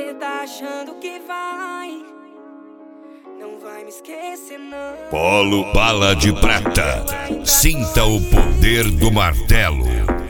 Você tá achando que não vai me esquecer não. Polo Bala de Prata, sinta o poder do martelo.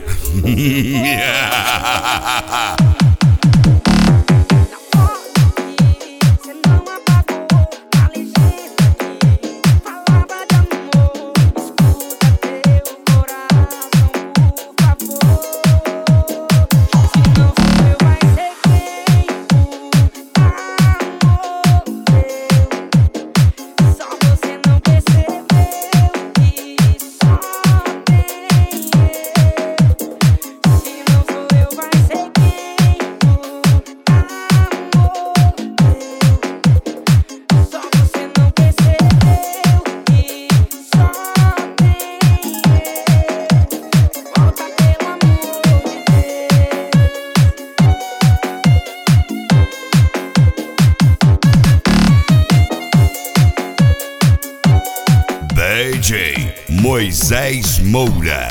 DJ Moisés Moura.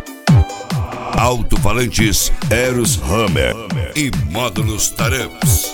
Alto-falantes Eros Hammer e módulos Taramps.